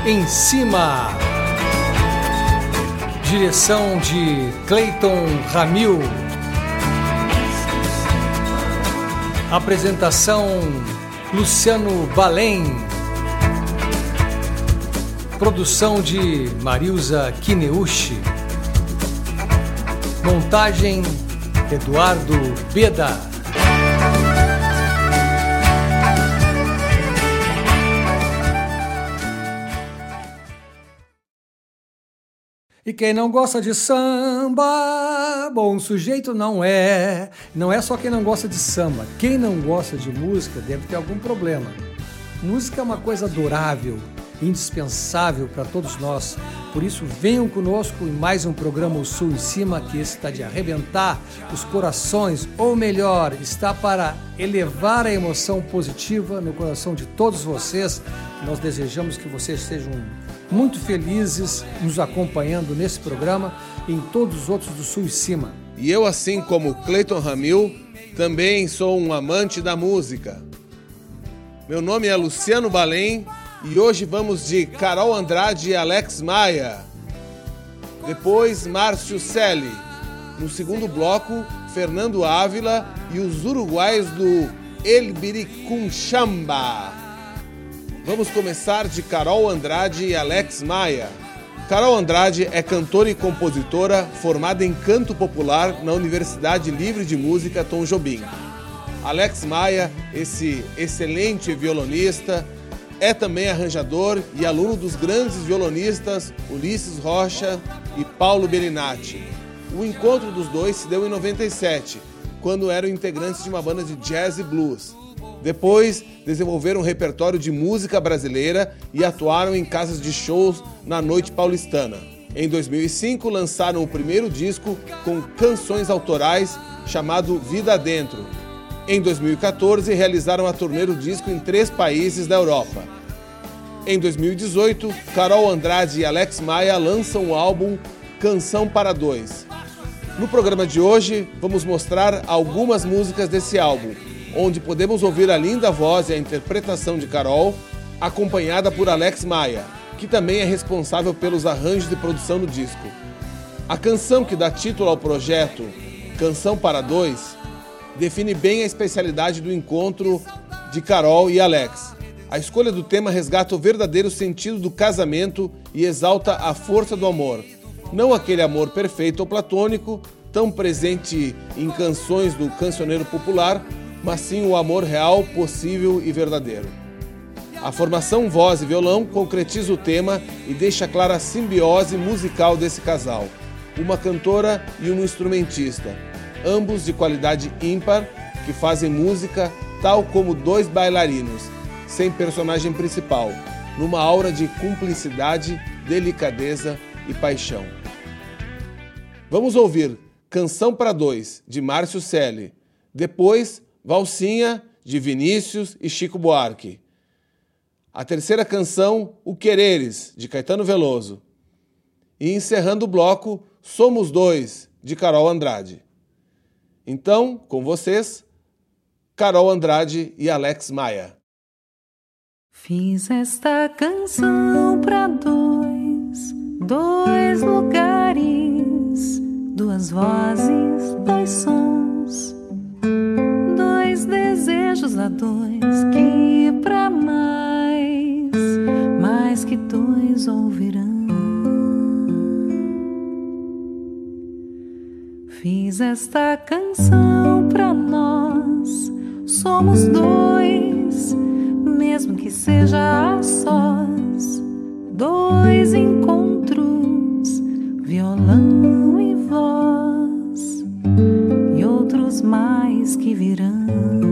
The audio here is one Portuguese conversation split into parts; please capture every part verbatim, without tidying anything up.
em Cima. Direção de Cleiton Ramil. Apresentação Luciano Balém. Produção de Marilza Kineuchi. Montagem Eduardo Beda. E quem não gosta de samba, bom sujeito não é. Não é só quem não gosta de samba. Quem não gosta de música deve ter algum problema. Música é uma coisa adorável, indispensável para todos nós. Por isso, venham conosco em mais um programa O Sul em Cima, que esse está de arrebentar os corações, ou melhor, está para elevar a emoção positiva no coração de todos vocês. Nós desejamos que vocês sejam muito felizes nos acompanhando nesse programa e em todos os outros do Sul em Cima. E eu, assim como Cleiton Ramil, também sou um amante da música. Meu nome é Luciano Balém e hoje vamos de Carol Andrade e Alex Maia. Depois, Márcio Selle. No segundo bloco, Fernando Ávila e os uruguaios do El Biricunchamba. Vamos começar de Carol Andrade e Alex Maia. Carol Andrade é cantora e compositora formada em canto popular na Universidade Livre de Música Tom Jobim. Alex Maia, esse excelente violonista, é também arranjador e aluno dos grandes violonistas Ulisses Rocha e Paulo Bellinati. O encontro dos dois se deu em noventa e sete, quando eram integrantes de uma banda de jazz e blues. Depois, desenvolveram um repertório de música brasileira e atuaram em casas de shows na noite paulistana. Em dois mil e cinco, lançaram o primeiro disco com canções autorais chamado Vida Dentro. Em dois mil e quatorze, realizaram a turnê do disco em três países da Europa. Em dois mil e dezoito, Carol Andrade e Alex Maia lançam o álbum Canção para Dois. No programa de hoje, vamos mostrar algumas músicas desse álbum, onde podemos ouvir a linda voz e a interpretação de Carol, acompanhada por Alex Maia, que também é responsável pelos arranjos de produção do disco. A canção que dá título ao projeto, Canção para Dois, define bem a especialidade do encontro de Carol e Alex. A escolha do tema resgata o verdadeiro sentido do casamento e exalta a força do amor. Não aquele amor perfeito ou platônico, tão presente em canções do cancioneiro popular, mas sim o amor real, possível e verdadeiro. A formação voz e violão concretiza o tema e deixa clara a simbiose musical desse casal. Uma cantora e um instrumentista, ambos de qualidade ímpar, que fazem música tal como dois bailarinos, sem personagem principal, numa aura de cumplicidade, delicadeza e paixão. Vamos ouvir Canção para Dois, de Márcio Selle. Depois, Valsinha, de Vinícius e Chico Buarque. A terceira canção, O Quereres, de Caetano Veloso. E encerrando o bloco, Somos Dois, de Carol Andrade. Então, com vocês, Carol Andrade e Alex Maia. Fiz esta canção pra dois, dois lugares, duas vozes, dois sons, dois desejos a dois que pra mais, mais que dois ouvirão. Fiz esta canção pra nós, somos dois, mesmo que seja a sós, dois encontros, violão e voz, e outros mais que virão.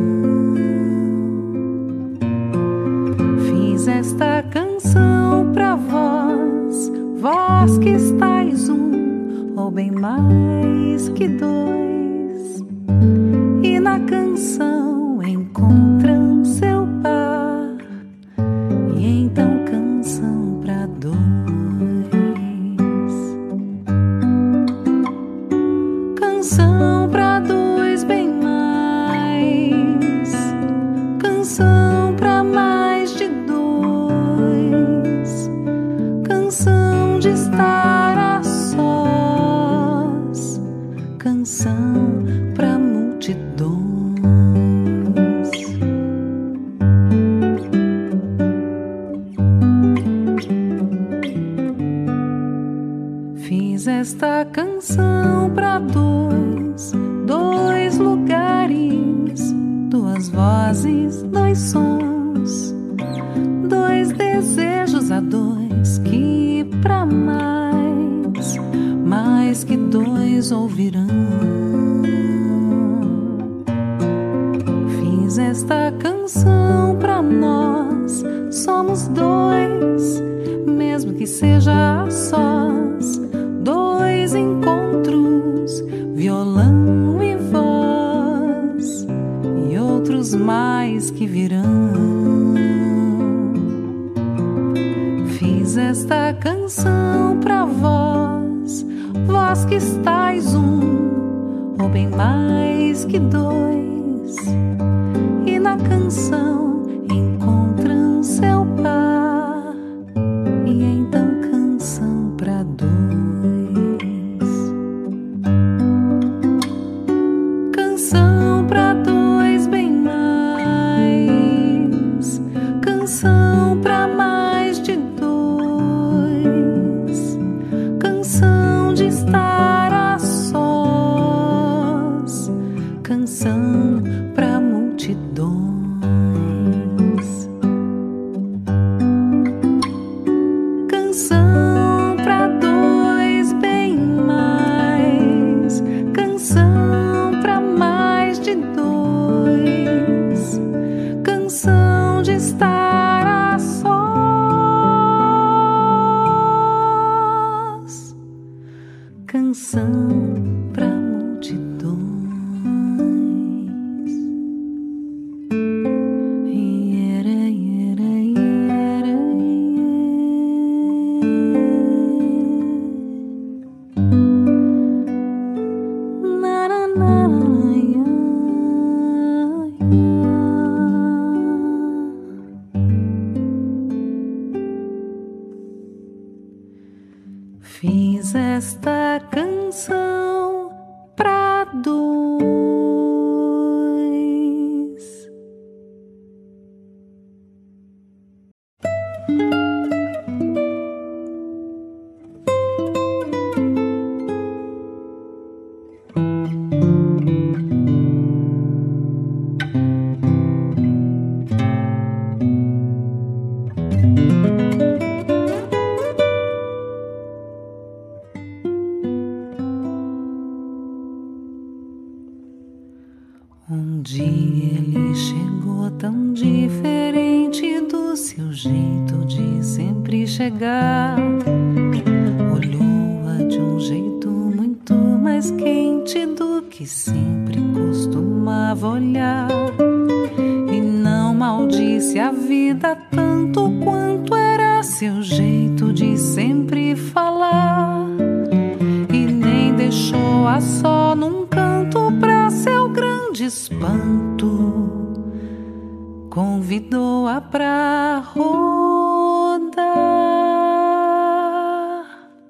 Fiz esta canção pra vós, vós que estáis um, ou bem mais que dois, e na canção encontram seu par, e então canção pra dois. Canção pra dois bem mais, canção pra mais de dois, canção pra multidões. Fiz esta canção pra dois, dois lugares, duas vozes, dois sons, dois desejos a dois que pra mais, mais que dois ouvirão. Fiz esta canção pra nós, somos dois, mesmo que seja a sós, dois encontros, violão e voz, e outros mais que virão. Fiz esta canção pra vós, vós que estáis um, ou bem mais que dois, e na canção encontram seu par, e então canção pra dois. Canção pra dois bem mais, canção pra mais de dois, canção de estar a sós, canção pra multidões. Canção pra dois bem mais, canção pra mais de dois, canção de estar a sós, canção pra multidões. Iera, iera, iera, na, na, na, na, ia, ia. Fiz esta canção pra dois. Um dia ele chegou tão diferente do seu jeito de sempre chegar. Olhou-a de um jeito muito mais quente do que sempre costumava olhar, e não maldisse a vida tanto quanto era seu jeito de sempre falar, e nem deixou-a só num canto pra seu grande espanto, convidou-a pra rodar.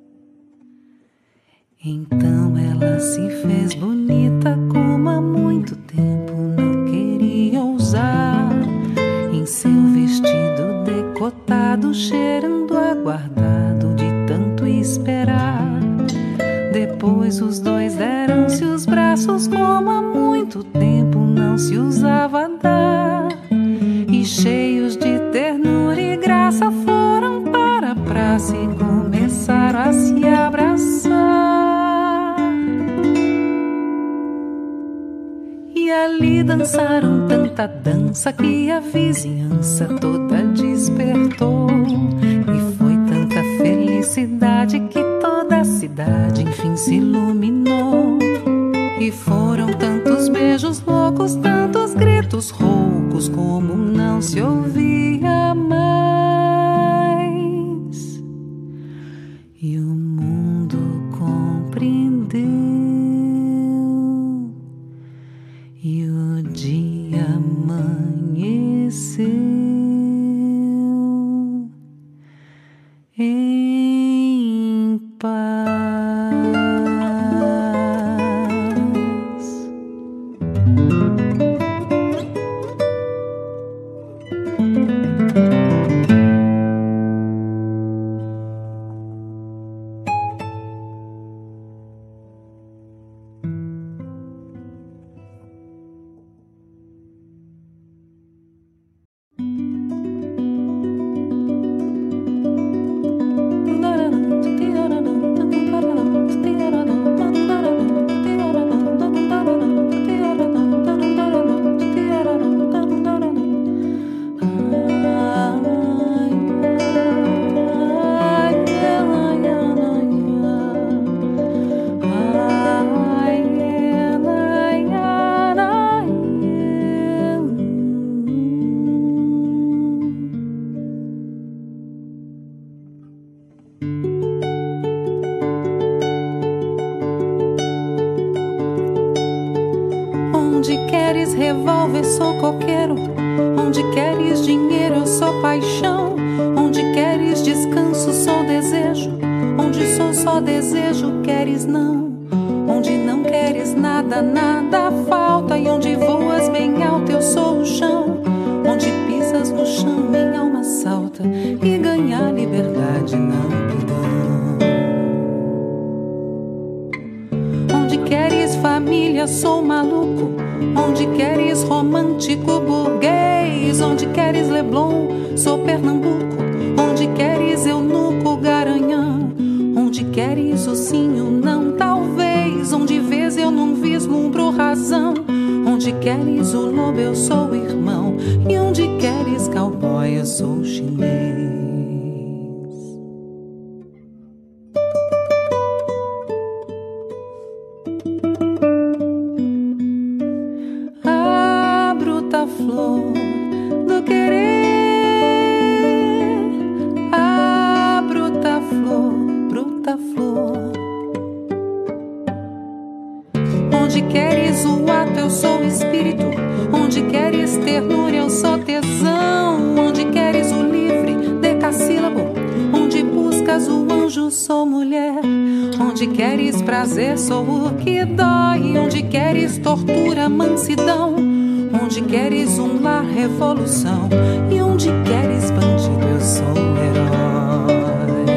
Então ela se fez bonita como há muito tempo não queria ousar, em seu vestido decotado, cheirando aguardado de tanto esperar. Depois os dois deram-se os braços como há muito tempo não se usava dar, e cheios de ternura e graça foram para a praça e começaram a se abraçar. E ali dançaram tanta dança que a vizinhança toda despertou, e foi tanta felicidade que toda a cidade enfim se iluminou. E foram tantos beijos loucos, tantos gritos roucos, como não se ouvia mais. E o mundo compreendeu, e o dia amanheceu em paz. queres revólver, sou coqueiro. Onde queres dinheiro, eu sou paixão. Onde queres descanso, sou desejo. Onde sou só desejo, queres não. Onde não queres nada, nada falta. E onde voas bem alto, eu sou o chão. Onde pisas no chão, minha alma salta. E ganhar liberdade não me dão. Onde queres família, sou maluco. Onde queres romântico burguês. Onde queres Leblon, sou Pernambuco. Onde queres eunuco, garanhão. Onde queres o sim, o não, talvez. Onde vês eu não vislumbro razão. Onde queres o lobo, eu sou o irmão. E onde queres cowboy, eu sou o chinês. A bruta flor do querer. A bruta flor, bruta flor. Onde queres o ato, eu sou o espírito. Onde queres ternura, eu sou tesão. Onde queres o livre, decassílabo. Onde buscas o anjo, sou mulher. Onde queres prazer, sou o que dói. Onde queres tortura, mansidão. Onde queres um lar, revolução. E onde queres bandido, eu sou o herói.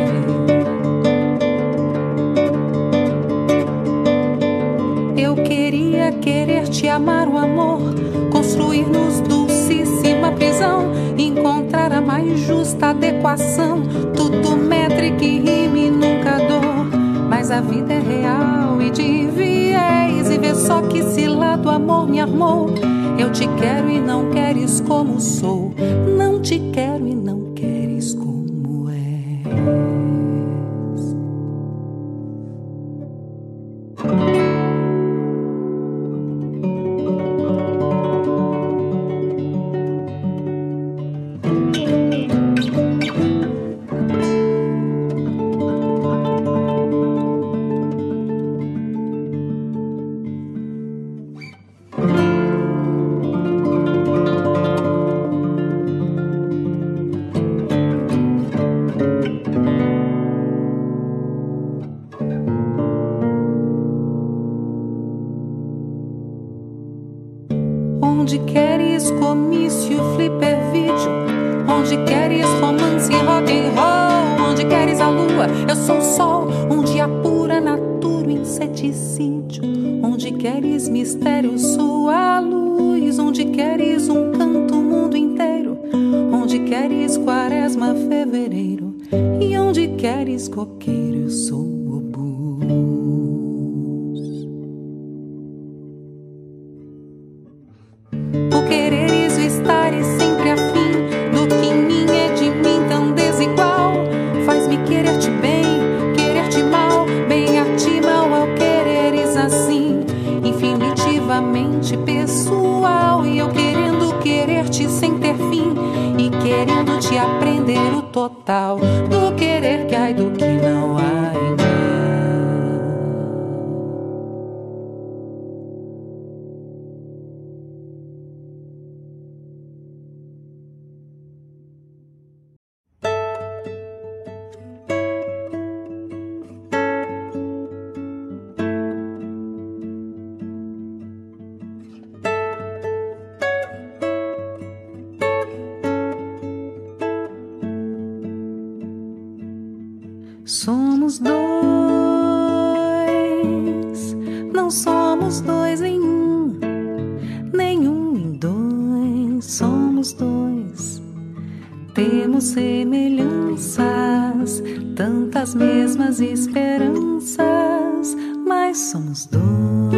Eu queria querer te amar, o amor. Construir-nos dulcíssima prisão. Encontrar a mais justa adequação. Tudo métrico e rime, nunca dor. Mas a vida é real e de viés. E vê só que cilado o amor me armou. Eu te quero e não queres como sou. Não te quero e não queres como és. Onde queres comício, flipper vídeo. Onde queres romance, rock and roll. Onde queres a lua, eu sou o sol. Onde a pura natura, o inseticídio. Onde queres mistério, sou a luz. Onde queres um canto, o mundo inteiro. Onde queres quaresma, fevereiro. E onde queres coqueiro, eu sou o bus. O quereres, o estares sempre afim do que em mim é de mim tão desigual. Faz-me querer-te bem, querer-te mal. Bem a ti, mal ao quereres assim. Infinitivamente pessoal. E eu querendo querer-te sem ter fim. E querendo te aprender o total do querer que há e do que não há em mim. Somos dois, não somos dois em um, nenhum em dois, somos dois. Temos semelhanças, tantas mesmas esperanças, mas somos dois.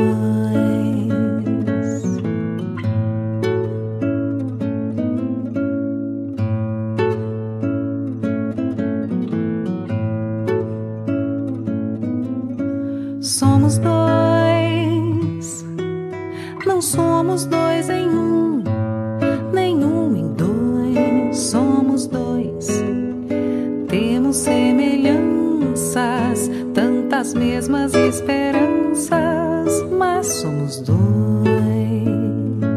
Somos dois, não somos dois em um, nenhum em dois, somos dois. Temos semelhanças, tantas mesmas esperanças, mas somos dois.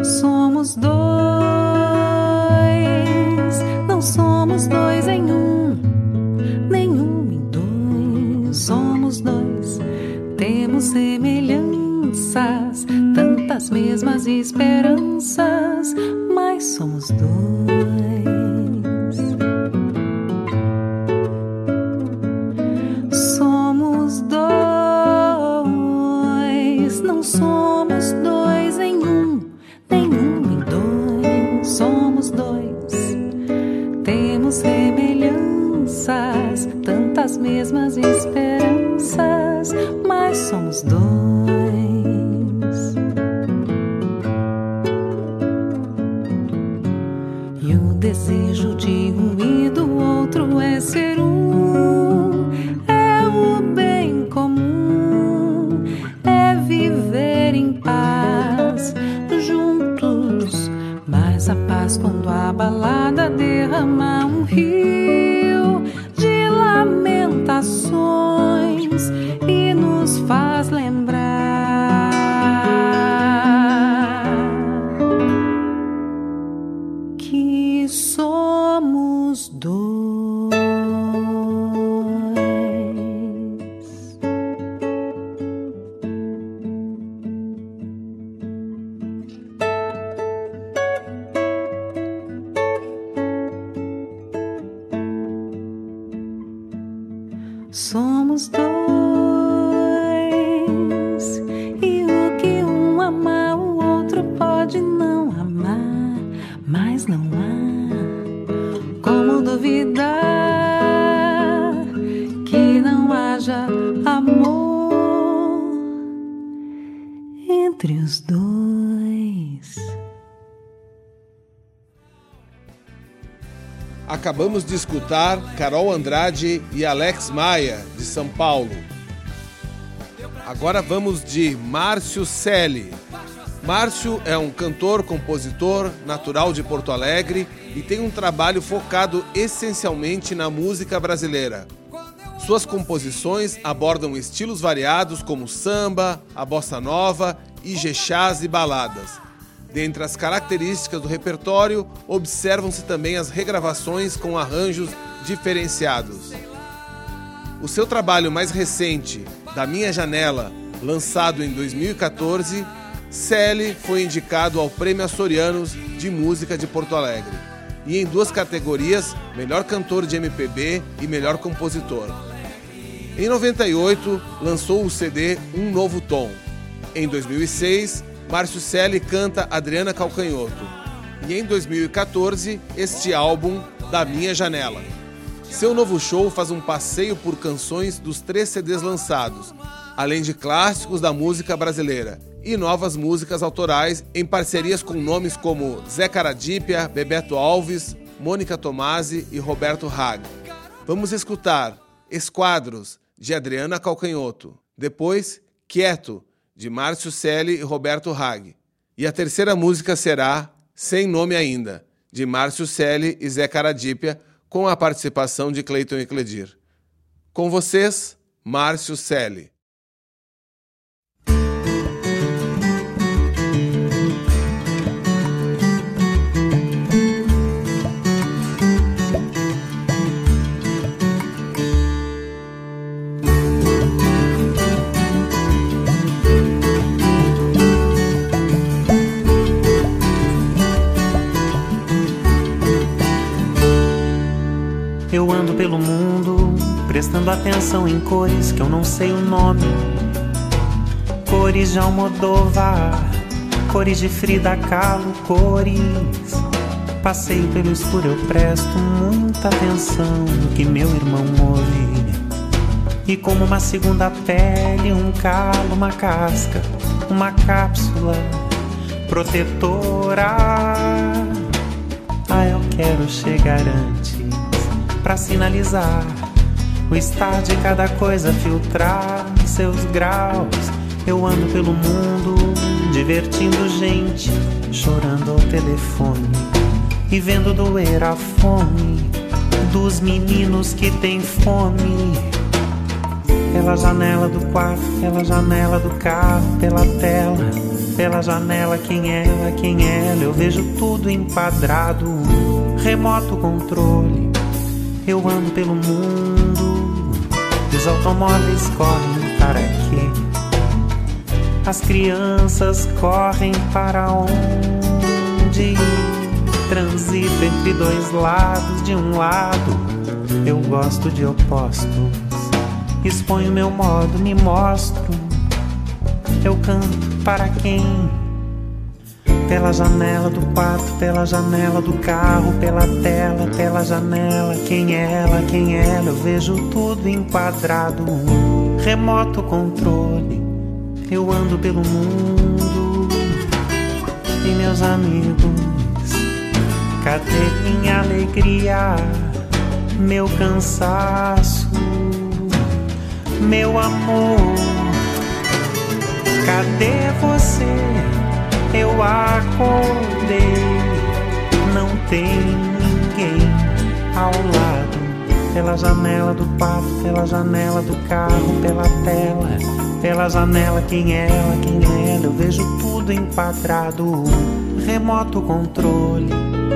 Somos dois, não somos dois em um, nenhum em dois, somos dois. Temos semelhanças, tantas mesmas esperanças, mas somos dois. Somos dois, não somos dois em um, nenhum em dois, somos dois. Temos semelhanças, tantas mesmas esperanças, mas somos dois. E o desejo de um e do outro é ser um, é o bem comum, é viver em paz juntos. Mas a paz quando a balada derrama um rio de lamentações e nos faz lembrar que somos dois. Somos dois, e o que um ama o outro pode não amar, mas não há como duvidar que não haja amor entre os dois. Acabamos de escutar Carol Andrade e Alex Maia, de São Paulo. Agora vamos de Márcio Selle. Márcio é um cantor, compositor, natural de Porto Alegre e tem um trabalho focado essencialmente na música brasileira. Suas composições abordam estilos variados como samba, a bossa nova, ijexás e baladas. Dentre as características do repertório, observam-se também as regravações com arranjos diferenciados. O seu trabalho mais recente, Da Minha Janela, lançado em dois mil e quatorze, Selle foi indicado ao Prêmio Açorianos de Música de Porto Alegre, e em duas categorias, Melhor Cantor de M P B e Melhor Compositor. Em noventa e oito, lançou o C D Um Novo Tom. Em dois mil e seis, Márcio Selle canta Adriana Calcanhoto. E em dois mil e quatorze, este álbum, Da Minha Janela. Seu novo show faz um passeio por canções dos três C Ds lançados, além de clássicos da música brasileira e novas músicas autorais em parcerias com nomes como Zé Caradípia, Bebeto Alves, Mônica Tomasi e Roberto Hag. Vamos escutar Esquadros, de Adriana Calcanhoto. Depois, Quieto, de Márcio Selle e Roberto Hag. E a terceira música será Sem Nome Ainda, de Márcio Selle e Zé Caradípia, com a participação de Cleiton e Cledir. Com vocês, Márcio Selle. Eu ando pelo mundo, prestando atenção em cores que eu não sei o nome. Cores de Almodóvar, cores de Frida Kahlo, cores. Passeio pelo escuro, eu presto muita atenção no que meu irmão ouve. E como uma segunda pele, um calo, uma casca, uma cápsula protetora. Ah, eu quero chegar antes pra sinalizar o estar de cada coisa, filtrar seus graus. Eu ando pelo mundo, divertindo gente, chorando ao telefone e vendo doer a fome dos meninos que têm fome. Pela janela do quarto, pela janela do carro, pela tela pela janela, quem ela, quem ela, eu vejo tudo enquadrado. Remoto controle, eu ando pelo mundo, os automóveis correm para quê? As crianças correm para onde? Transito entre dois lados, de um lado eu gosto de opostos, exponho meu modo, me mostro, eu canto para quem? Pela janela do quarto, pela janela do carro, pela tela, pela janela, quem é ela, quem é ela, eu vejo tudo enquadrado. Remoto controle, eu ando pelo mundo, e meus amigos, cadê minha alegria, meu cansaço, meu amor? Cadê você? Eu acordei, não tem ninguém ao lado. Pela janela do quarto, pela janela do carro, pela tela, pela janela, quem é ela, quem é ela, eu vejo tudo enquadrado. Remoto controle.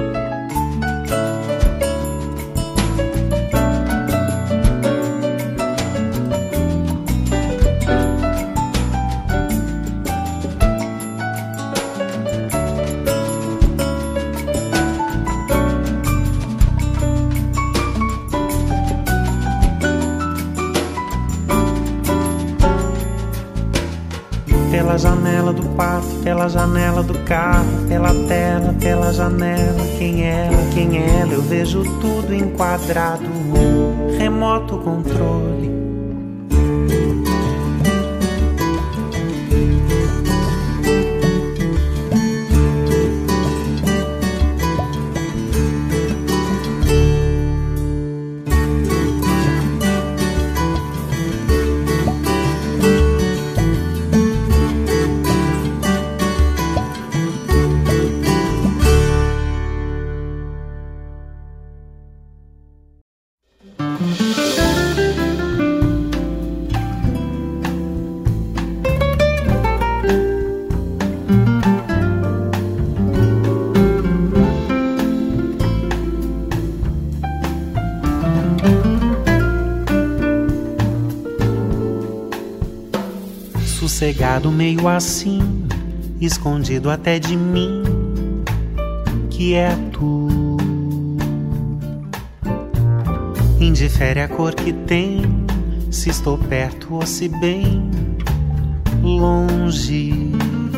Pela janela do quarto, pela janela do carro, pela tela, pela janela, quem é ela, quem é ela, eu vejo tudo enquadrado. Remoto controle. Sossegado meio assim, escondido até de mim, quieto, indifere a cor que tem, se estou perto ou se bem longe.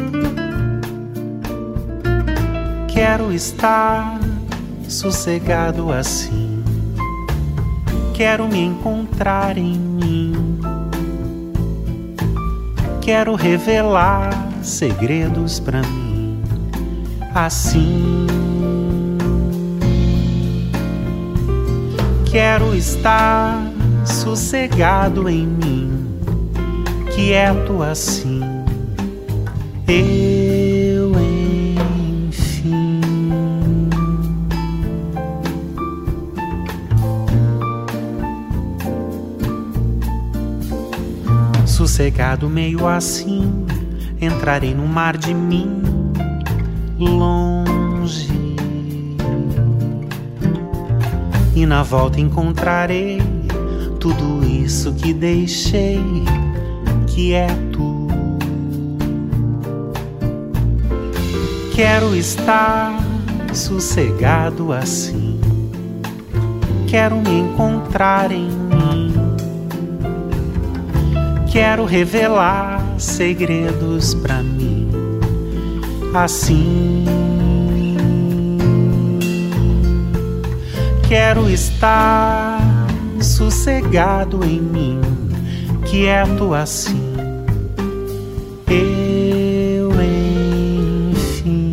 Quero estar sossegado assim, quero me encontrar em mim. Quero revelar segredos pra mim, assim. Quero estar sossegado em mim, quieto assim. Eu, enfim. Sossegado meio assim, entrarei no mar de mim, longe. E na volta encontrarei tudo isso que deixei quieto. Quero estar sossegado assim, quero me encontrar em mim. Quero revelar segredos pra mim, assim. Quero estar sossegado em mim, quieto assim. Eu, enfim.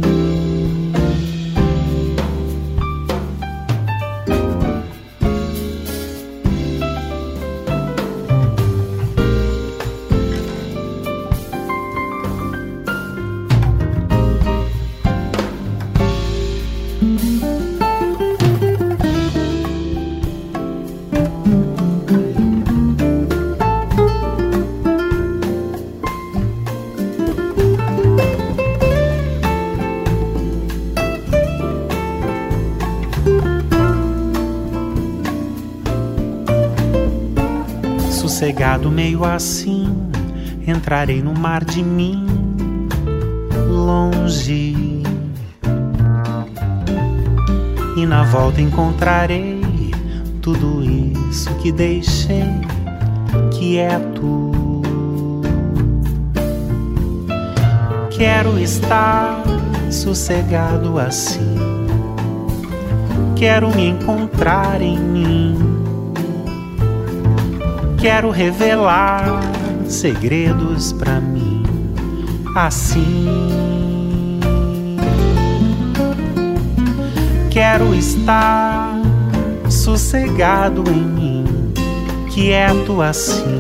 sossegado, meio assim, entrarei no mar de mim, longe. E na volta encontrarei tudo isso que deixei quieto. Quero estar sossegado assim, quero me encontrar em mim, quero revelar segredos pra mim, assim. Quero estar sossegado em mim, quieto assim,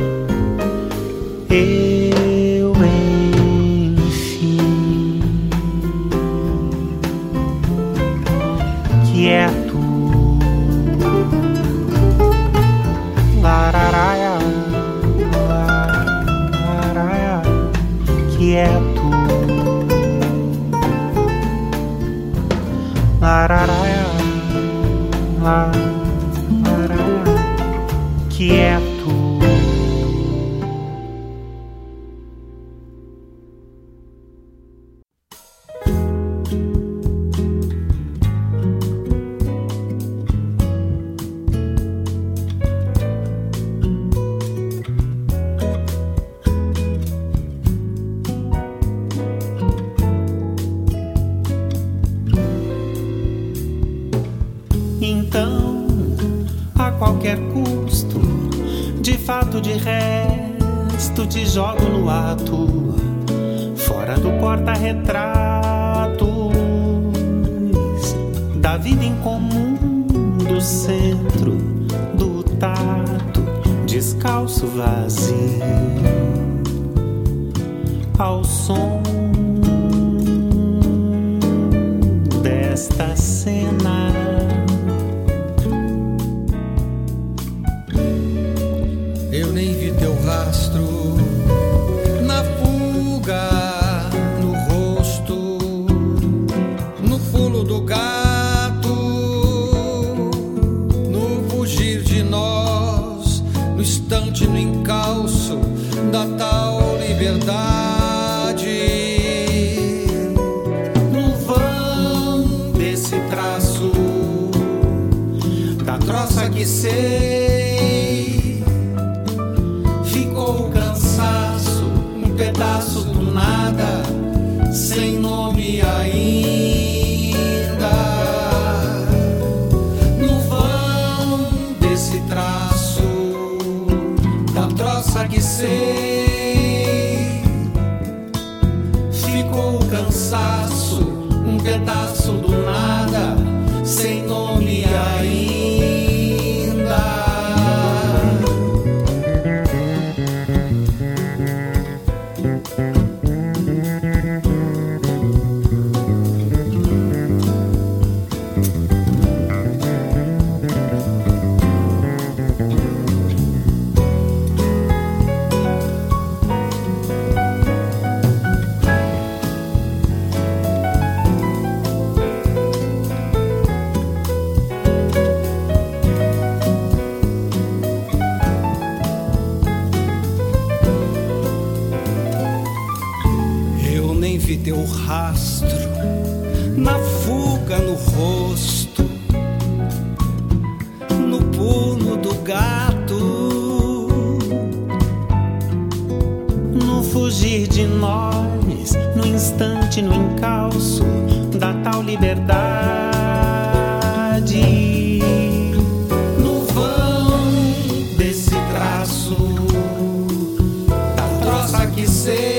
eu enfim, quieto. Lararaia, lararaia, quieto. Lararaia, lararaia, quieto. Então, a qualquer custo, de fato, de resto, te jogo no ato, fora do porta-retratos da vida em comum, do centro, do tato, descalço vazio, ao som desta cena. Eu nem vi teu rastro na fuga, no rosto, no pulo do gato, no fugir de nós, no instante, no encalço da tal liberdade, no vão desse traço da troça que sei. Ficou o cansaço, um pedaço do nada, sem nome ainda. No vão desse traço da troça que sei, ficou o cansaço, um pedaço do nada, sem nome ainda. Vi teu rastro na fuga, no rosto, no pulo do gato, no fugir de nós, no instante, no encalço da tal liberdade, no vão desse traço da troça que sei.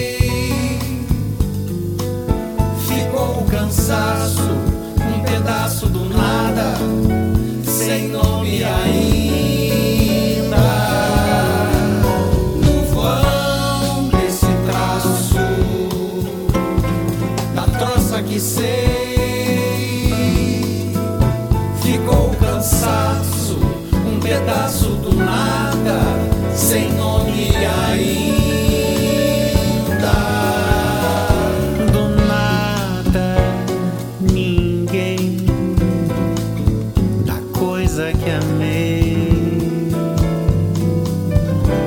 Cansaço, um pedaço do nada, sem nome ainda. No vão desse traço da troça que sei, ficou o cansaço, um pedaço do nada, sem nome ainda. Que amei,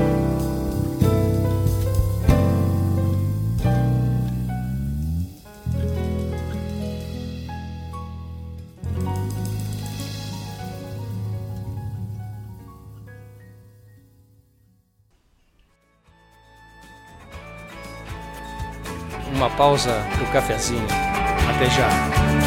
uma pausa pro cafezinho. Até já.